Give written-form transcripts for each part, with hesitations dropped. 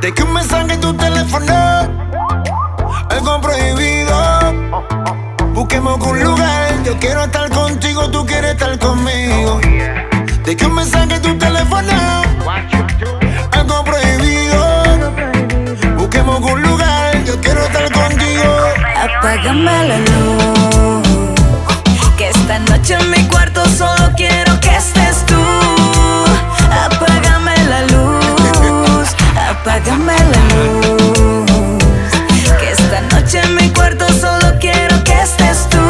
De que un mensaje en tu teléfono, algo prohibido. Busquemos un lugar, yo quiero estar contigo, tú quieres estar conmigo. De que un mensaje en tu teléfono, algo prohibido. Busquemos un lugar, yo quiero estar contigo. Apágame la luz, que esta noche en mi cuarto solo quiero que estés tú. Apágame la luz, apágame la luz, que esta noche en mi cuarto solo quiero que estés tú.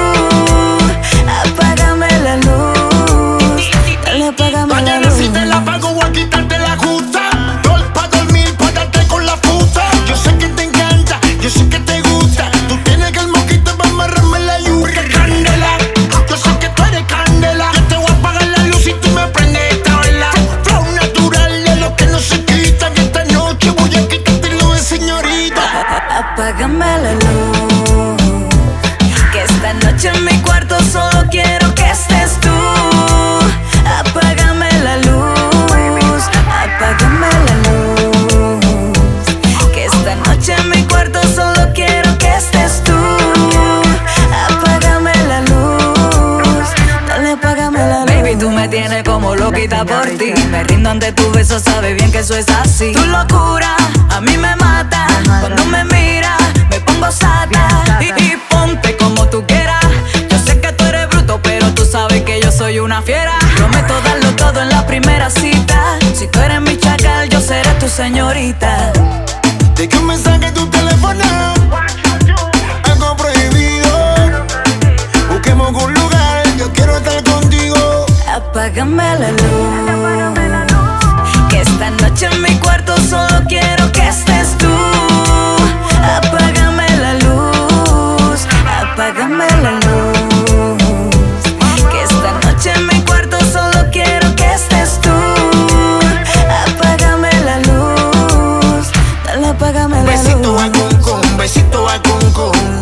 Apágame la luz, dale, apágame la luz. Si te la apago voy a quitarte la justa. Pa' dormir, pa' darte con la puta. Yo sé que te encanta, yo sé que te gusta. Tú tienes que el mosquito pa' amarrarme la yuca. Candela, yo sé que tú eres candela. Yo te voy a apagar la luz y tú me prendes esta vela. Flow natural de lo que no se quita. Y esta noche voy a quitarte lo de señorita. Apágame la luz, que esta noche en mi cuarto solo quiero que estés tú. Apágame la luz, apágame la luz, que esta noche en mi cuarto solo quiero que estés tú. Apágame la luz, dale, apágame la luz. Baby, tú me tienes como loquita por ti. Me rindo ante tu beso, sabes bien que eso es así. Tu locura a mí me mata. Cuando me miras, me pongo sata. Y ponte como tú quieras. Yo sé que tú eres bruto, pero tú sabes que yo soy una fiera. Prometo darlo todo en la primera cita. Si tú eres mi chacal, yo seré tu señorita. De que un mensaje en tu teléfono, algo prohibido. Busquemos un lugar, yo quiero estar contigo. Apágame la luz, que esta noche en mi cuarto solo quiero que estés tú. Apágame la luz, apágame la luz, que esta noche en mi cuarto solo quiero que estés tú. Apágame la luz, dale, apágame la luz. Besito al cuncún, besito al cuncún.